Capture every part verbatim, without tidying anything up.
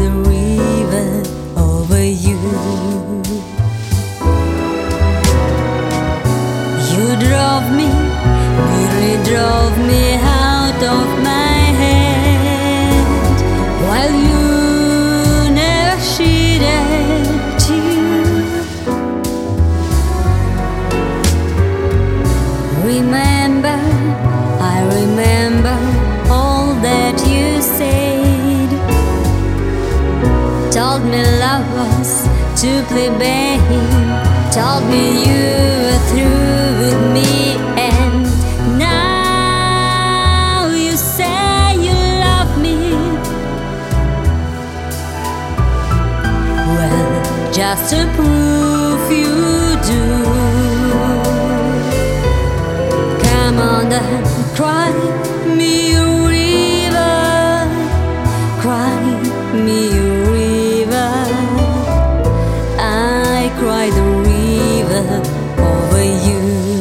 the river over you. You drove me, nearly drove me out of my head, while you never shed a tear. Remember, I remember all that you said. Told me love was to play babe. Told me you were through with me, and now you say you love me. Well, just to prove you do, come on then, cry me a river, cry me a river. I cry the river over you.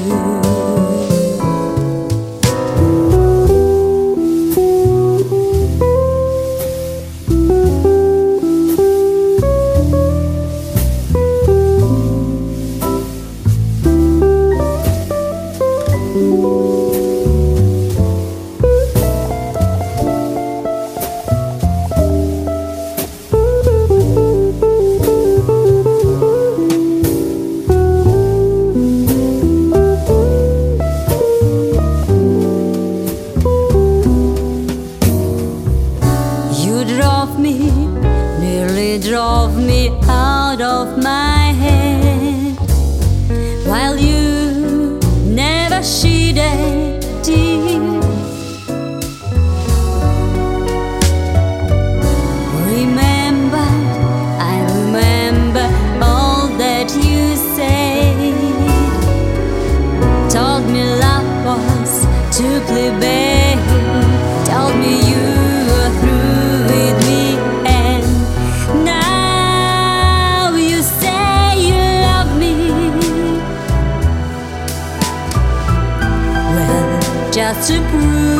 Drove me, nearly drove me out of my head, while you never shed a tear. Remember, I remember all that you said. Told me love was to play babe. Told me you were through with me, and now you say you love me. Well, just to prove